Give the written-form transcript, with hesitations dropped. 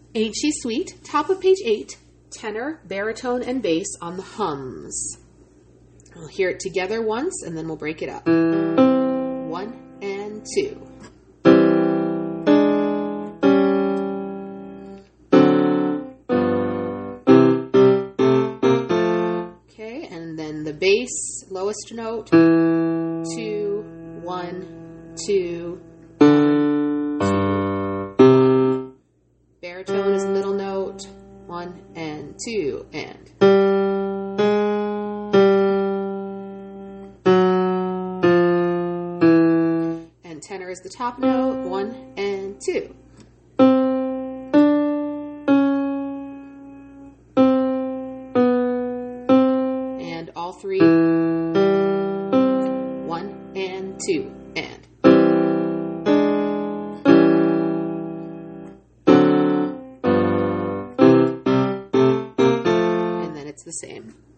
Ain't She Sweet, top of page 8, tenor, baritone, and bass on the hums. We'll hear it together once, and then we'll break it up. 1 and 2. Okay, and then the bass, lowest note, 2, 1, 2, 1, 2. Baritone is middle note, 1 and 2, and. And tenor is the top note, 1 and 2. And all three, 1 and 2, and. And then it's the same.